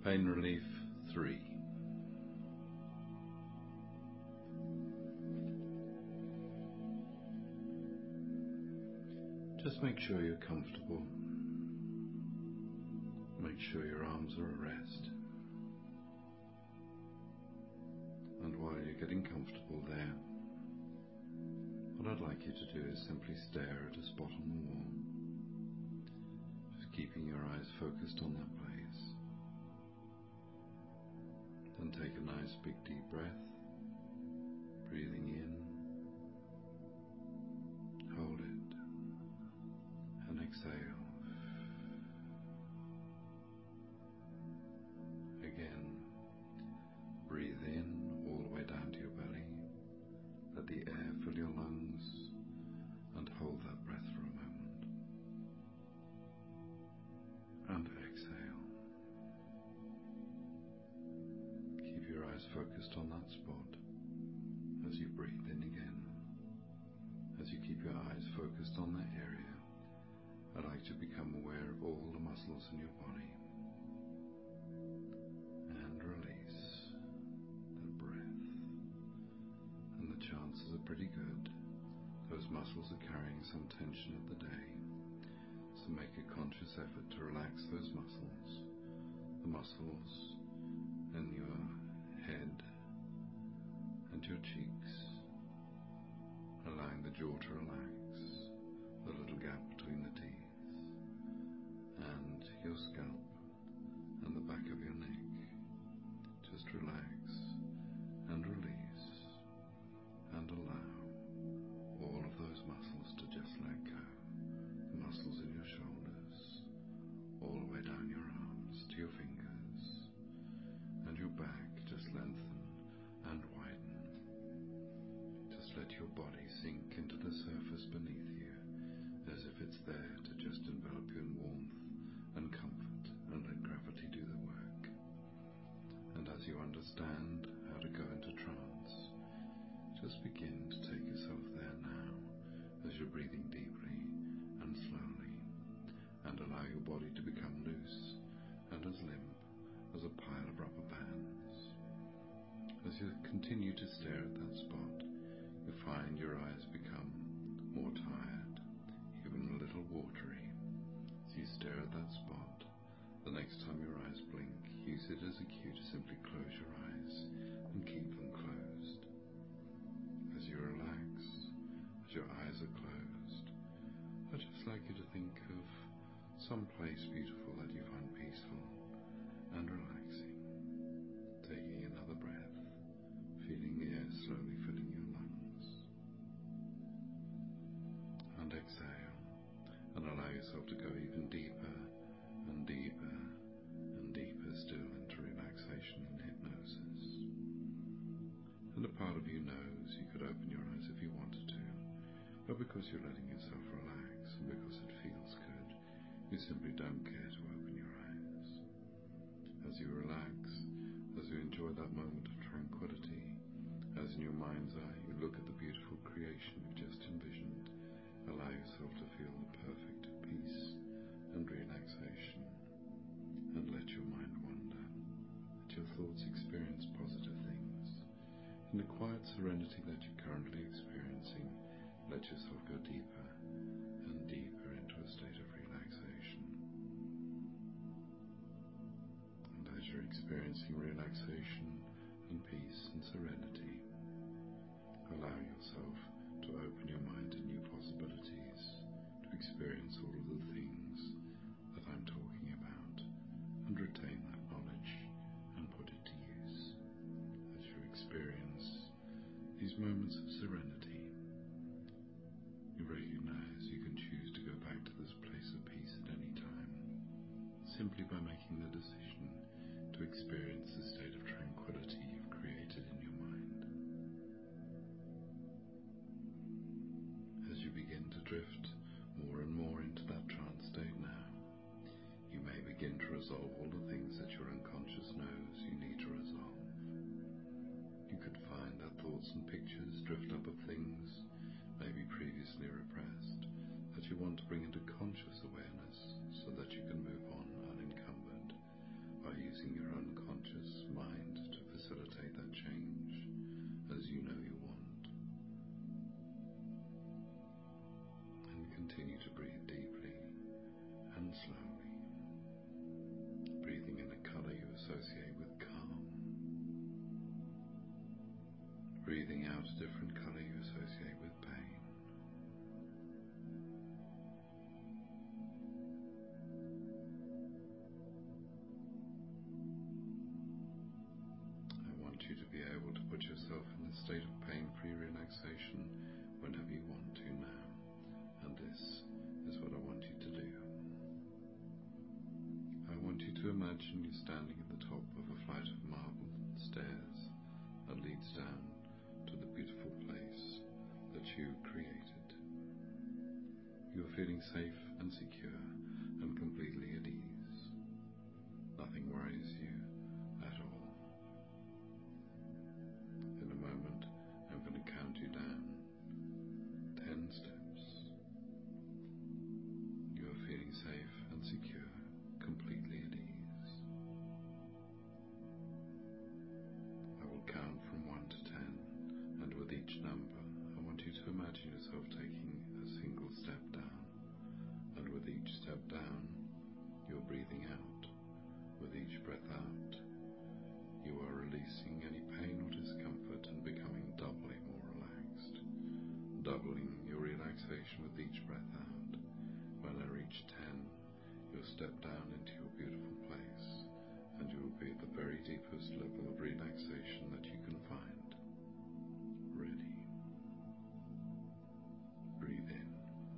Pain Relief 3. Just make sure you're comfortable. Make sure your arms are at rest. And while you're getting comfortable there, what I'd like you to do is simply stare at a spot on the wall, just keeping your eyes focused on that place. Then take a nice big deep breath, breathing in, hold it, and exhale. Again, breathe in all the way down to your belly, let the air fill your lungs, and hold that breath for a moment. And exhale. Keep your eyes focused on that spot as you breathe in again. As you keep your eyes focused on that area, I'd like to become aware of all the muscles in your body. And release that breath. And the chances are pretty good. Those muscles are carrying some tension of the day. So make a conscious effort to relax those muscles. The muscles in your head and your cheeks, allowing the jaw to relax, the little gap between the teeth, and your scalp and the back of your neck. Just relax and release and allow all of those muscles to just let go. The muscles in your shoulders, all the way down your arms to your fingers, and your back just lengthen and widen. Just let your body sink into the surface beneath you, as if it's there to just envelop you in warmth and comfort, and let gravity do the work. And as you understand how to go into trance, just begin to take yourself there now, as you're breathing deeply and slowly, and allow your body to become loose and as limp as a pile of rubber bands. As you continue to stare at that spot, you find your eyes become more tired, even a little watery. As you stare at that spot, the next time your eyes blink, use it as a cue to simply close your eyes and keep them closed. As you relax, as your eyes are closed, I'd just like you to think of some place beautiful that you find peaceful and relaxing. Taking another breath, feeling the air slowly filling your lungs. And exhale, and allow yourself to go even deeper and deeper and deeper still into relaxation and hypnosis. And a part of you knows you could open your eyes if you wanted to, but because you're letting yourself relax and because it feels good, you simply don't care to open your eyes. As you relax, as you enjoy that moment of tranquility, as in your mind's eye you look at the beautiful creation you've just envisioned, allow yourself to feel the perfect peace and relaxation, and let your mind wander. Let your thoughts experience positive things. In the quiet serenity that you're currently experiencing, let yourself go deeper and deeper into a state of relaxation. And as you're experiencing relaxation and peace and serenity, allow yourself to open your mind to new possibilities, to experience all of the things that I'm talking about, and retain that knowledge and put it to use. As you experience these moments of serenity, you recognize you can choose to go back to this place of peace at any time, simply by making the decision to experience the state of tranquility you've created in your mind. As you begin to drift more and more into that trance state now, you may begin to resolve all the things that your unconscious knows you need to resolve. You could find that thoughts and pictures drift up of things, maybe previously repressed, that you want to bring into conscious awareness so that you can move on unencumbered by using your own continue to breathe deeply and slowly, breathing in a colour you associate with calm, breathing out a different colour you associate with pain. I want you to be able to put yourself in a state of pain-free relaxation whenever you want to now, and this is what I want you to do. I want you to imagine you're standing at the top of a flight of marble stairs that leads down to the beautiful place that you created. You are feeling safe and secure and completely at ease. Nothing worries you at all. In a moment, I'm going to count you down 10 steps. You are feeling safe and secure, completely at ease. I will count from 1 to 10, and with each number, I want you to imagine yourself taking a single step down, and with each step down, you're breathing out. With each breath out, you are releasing any pain or discomfort and becoming doubly more relaxed, doubling your relaxation with each breath out. When I reach 10, you'll step down into your beautiful place, and you will be at the very deepest level of relaxation that you can find. Ready. Breathe in.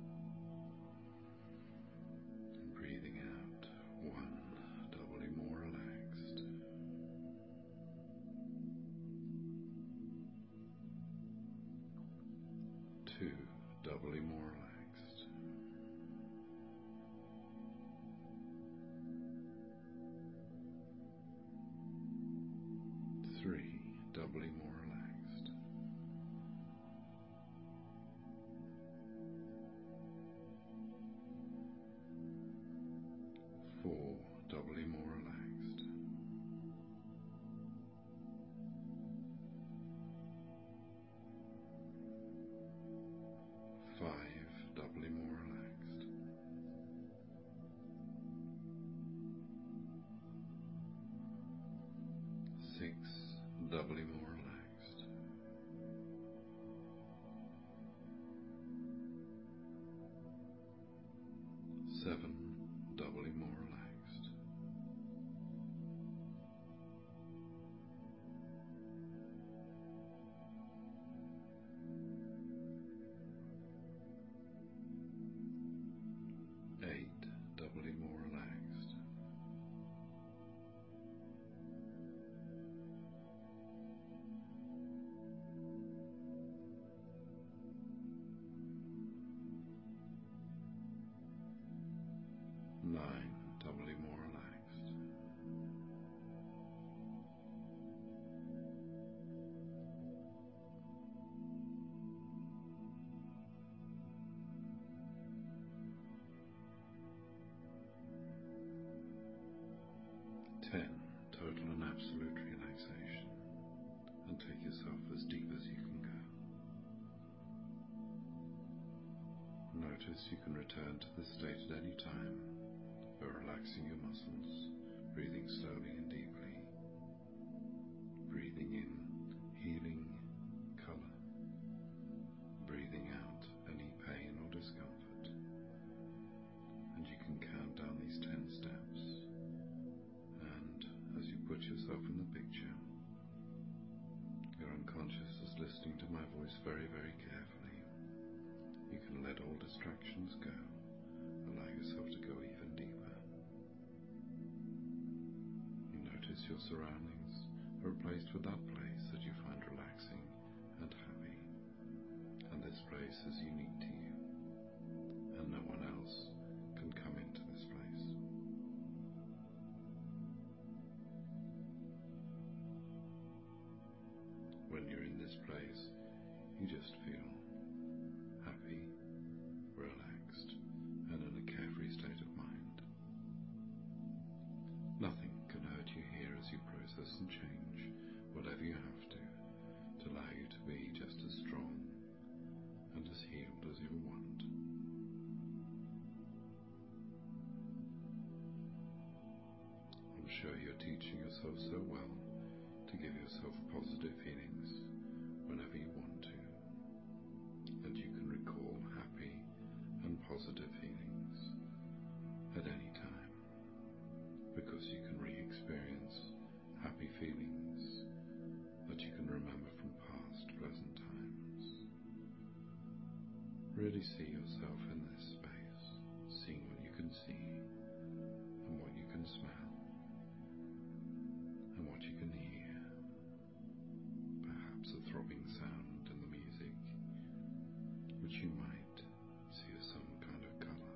And breathing out. 1, doubly more relaxed. 2, doubly more relaxed. 3, doubly more relaxed. 4, doubly more relaxed. 5, doubly more relaxed. 6, doubly more relaxed. 7, doubly more relaxed. 8, doubly more relaxed. 9, doubly more relaxed. 10, total and absolute relaxation, and take yourself as deep as you can go. Notice you can return to this state at any time by relaxing your muscles, breathing slowly and deeply, breathing in healing color, breathing out any pain or discomfort, and you can count down these 10 steps, and as you put yourself in the picture, your unconscious is listening to my voice very, very carefully. You can let all distractions go, allow yourself to go even deeper. You notice your surroundings are replaced with that place that you find relaxing and happy, and this place is unique to you, and no one else can come into this place. When you're in this place, you just feel happy, relaxed, and in a carefree state of mind. Nothing can hurt you here as you process and change whatever you have to allow you to be just as strong and as healed as you want. sure you're teaching yourself so well to give yourself positive feelings whenever you want to, and you can recall happy and positive feelings at any time, because you can re-experience happy feelings that you can remember from past pleasant times. Really see yourself in this space, seeing what you can see and what you can smell and what you can hear, perhaps a throbbing sound in the music, which you might see as some kind of colour,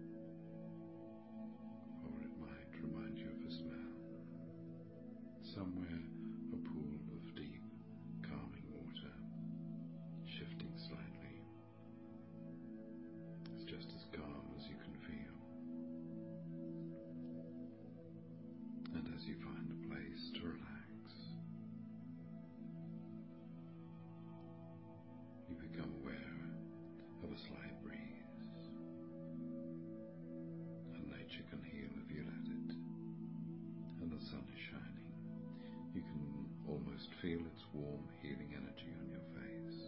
or it might remind you of a smell. Somewhere a pool of deep, calming water, shifting slightly. It's just as calm as you can feel. And as you find a place to relax, you become aware of a slight breeze, and nature can heal if you let it, and the sun is shining. You can almost feel its warm, healing energy on your face,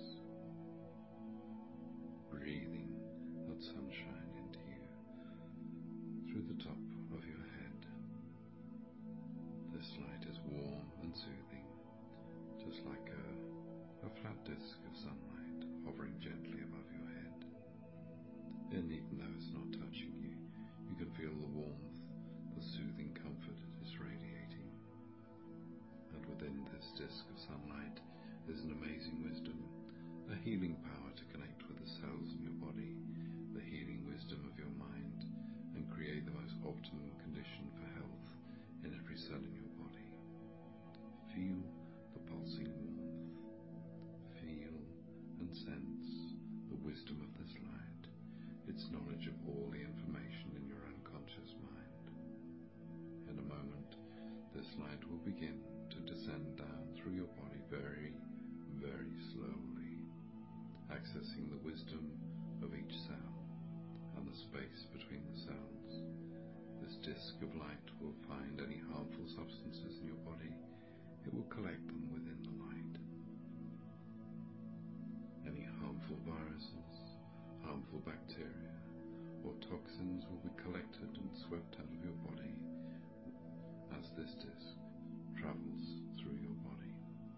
breathing that sunshine into you through the top of your head. This light is warm and soothing, just like a flat disk of sunlight hovering gently above your head. And even though it's not touching you, you can feel the warmth, the soothing comfort it is radiating. And within this disk of sunlight is an amazing wisdom, a healing power to connect with the cells in your body, the healing wisdom of your mind, and create the most optimum condition for health in every cell in your body. Feel the pulsing warmth. Feel and sense the wisdom of this light, its knowledge of all the information in your unconscious mind. In a moment, this light will begin to descend down through your body very, very slowly, accessing the wisdom of each cell and the space between the cells. This disk of light will find any harmful substances in your body. It will collect them within the light. Any harmful viruses, harmful bacteria, or toxins will be collected and swept out of your body as this disk travels through your body.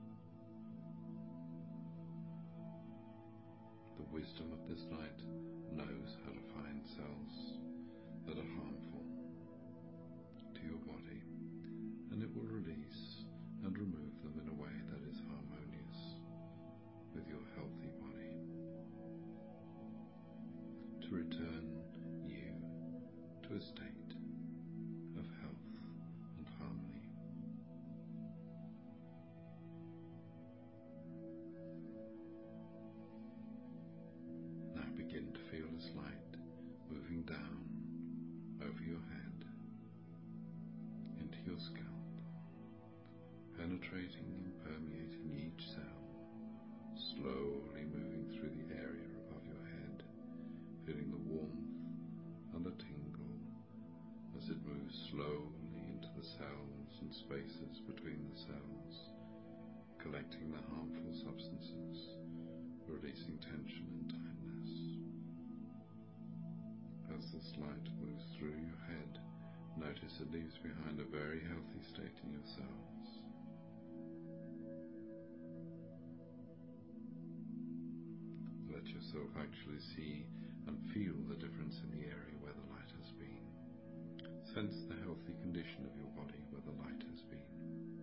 The wisdom of this light knows how to find cells that are harmful to your body, and it will release and remove them in a way that is harmonious with your healthy body, to return you to a state of health and harmony. Now begin to feel this light moving down over your head, into your scalp, penetrating and permeating each cell, slowly moving through the area above your head, feeling the warmth and the tingle as it moves slowly into the cells and spaces between the cells, collecting the harmful substances, releasing tension and tightness. As this light moves through your head, notice it leaves behind a very healthy state in your cells. Let yourself actually see and feel the difference in the area where the light has been. Sense the healthy condition of your body where the light has been.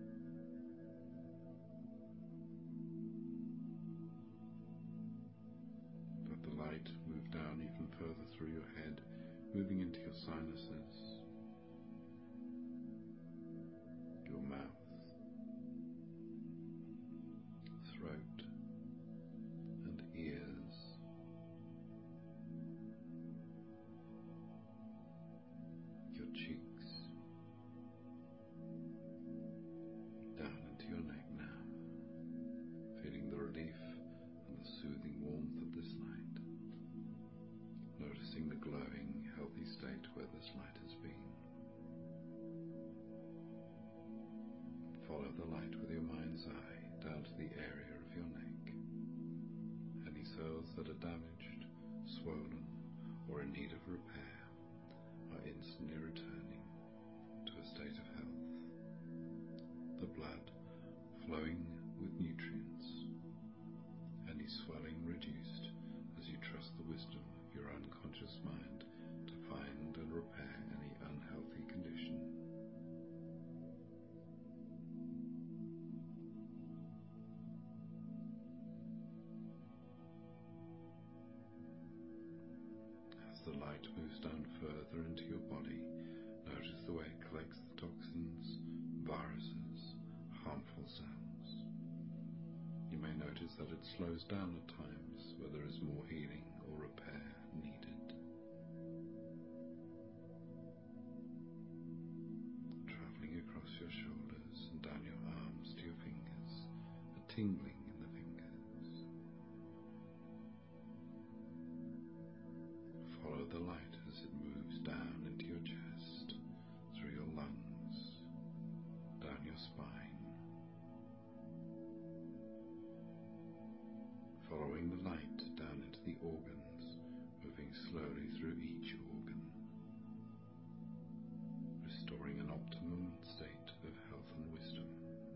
Let the light move down even further through your head, moving into your sinuses, your mouth, throat, and ears. Your cheeks, down into your neck now, feeling the relief and the soothing warmth of this light, noticing the glowing, healthy state where this light has been. Follow the light with your mind's eye down to the area of your neck. Any cells that are damaged, swollen, or in need of repair are instantly returning to a state of health. The blood flowing with nutrients, any swelling reduced as you trust the wisdom of your unconscious mind to find and repair any unhealthy condition. As the light moves down further into your body, notice the way it collects the toxins, viruses, harmful cells. You may notice that it slows down at times where there is more healing or repair needed. Traveling across your shoulders and down your arms to your fingers, a tingling in the fingers. Follow the light as it moves down into your chest, through your lungs, down your spine. Following the light down into the organs, moving slowly through each organ, restoring an optimum state of health and wisdom.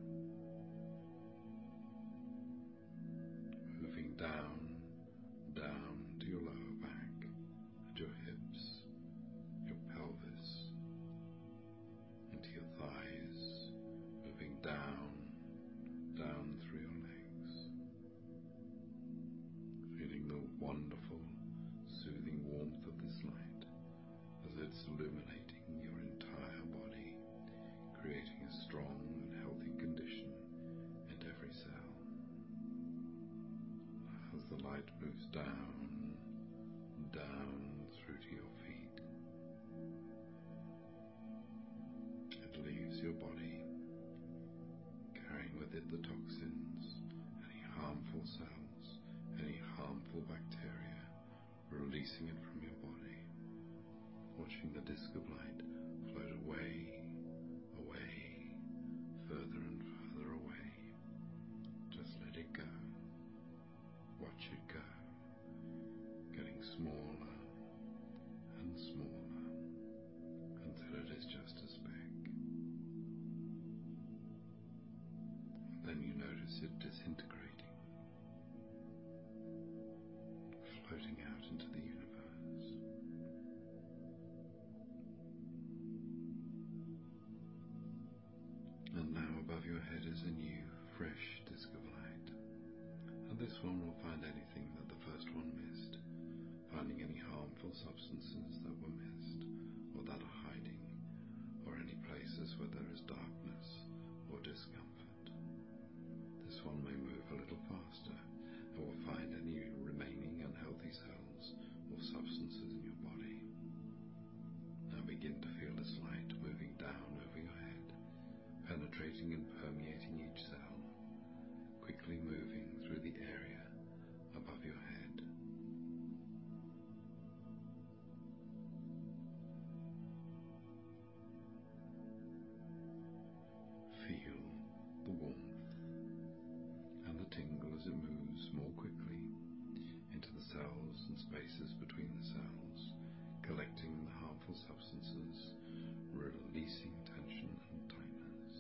Moving down to your lower back and your hips, your pelvis, into your thighs, moving down through your legs, feeling the wonderful, soothing warmth of this light as it's illuminating your entire body, creating a strong and healthy condition in every cell. As the light moves down through to your feet, it leaves your body, carrying with it the toxins, any harmful cells, any harmful bacteria, releasing it from your body, watching the disc of light float away, further and further away. Just let it go. Watch it go, getting smaller and smaller until it is just a speck. Then you notice it disintegrating, floating out into the universe. And now above your head is a new, fresh disc of light. And this one will find anything that the first one missed, finding any harmful substances that were missed, or that are hiding, or any places where there is darkness or discomfort. This one may move a little faster and will find any remaining unhealthy cells or substances in your body. Now begin to feel this light moving down over your head, penetrating and permeating each cell, quickly moving through the area above your head. Feel the warmth and the tingle as it moves more quickly into the cells and spaces between the cells, collecting the harmful substances, releasing tension and tightness.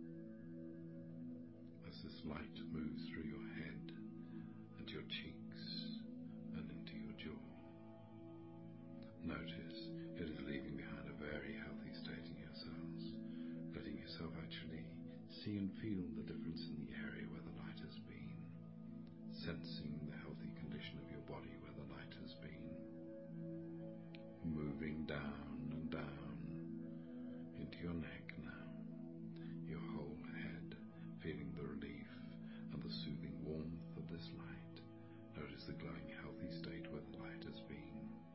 As this light moves through your head and your cheeks and into your jaw, notice it is leaving behind a very healthy state in your cells, letting yourself actually see and feel the difference in the area where the light has been, sensing the healthy condition of your body where the light has been, moving down into your neck now, your whole head, feeling the relief and the soothing warmth of this light. Notice the glowing healthy state where the light has been.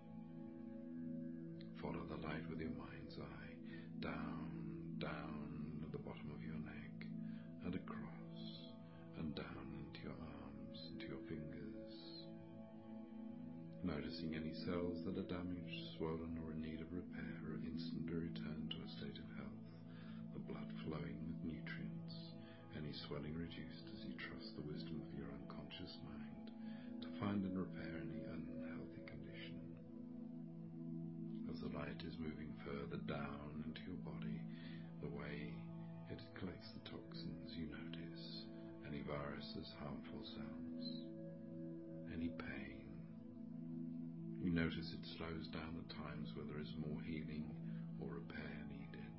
Follow the light with your mind's eye, down at the bottom of your neck, and across, and down into your arms, into your fingers. Noticing any cells that are damaged, swollen, or in need of repair are instantly returned to a state of health, the blood flowing with nutrients, any swelling reduced as you trust the wisdom of your unconscious mind to find and repair any unhealthy condition. As the light is moving further down into your body, the way it collects the toxins, you notice any viruses, harmful cells, any pain. You notice it slows down at times where there is more healing or repair needed.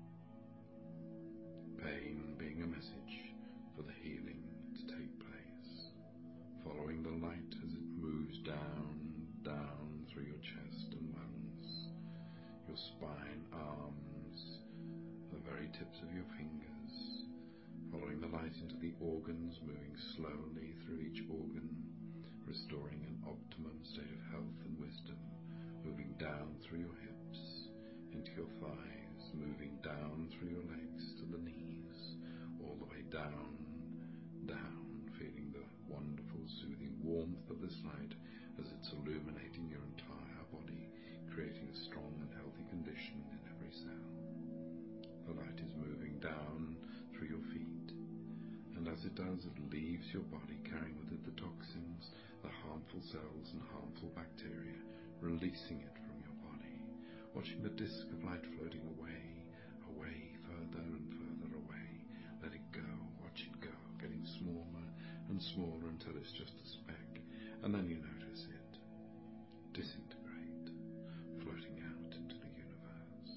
Pain being a message for the healing to take place, following the light as it moves down through your chest and lungs, your spine, arms, the very tips of your fingers, following the light into the organs, moving slowly through each organ, restoring an optimum state of health and wisdom, moving down through your hips, into your thighs, moving down through your legs to the knees, all the way down, feeling the wonderful soothing warmth of this light as it's illuminating your entire body, creating a strong and healthy condition in every cell. The light is moving down through your feet, and as it does, it leaves your body carrying with it the toxins, the harmful cells and harmful bacteria, releasing it from your body, watching the disk of light floating away, further and further away. Let it go, watch it go, getting smaller and smaller until it's just a speck, and then you notice it disintegrate, floating out into the universe.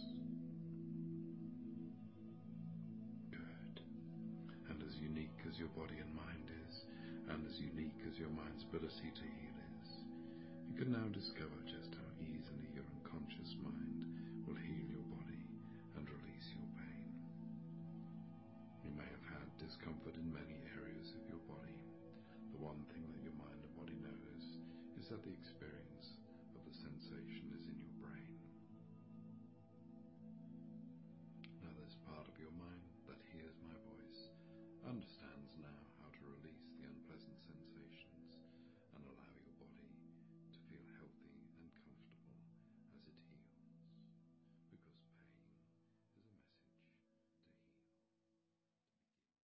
Good. And as unique as your body and mind is, and as unique as your mind's ability to heal is, you can now discover just how easily your unconscious mind will heal your body and release your pain. You may have had discomfort in many areas of your body. The one thing that your mind and body knows is that the experience of the sensation is in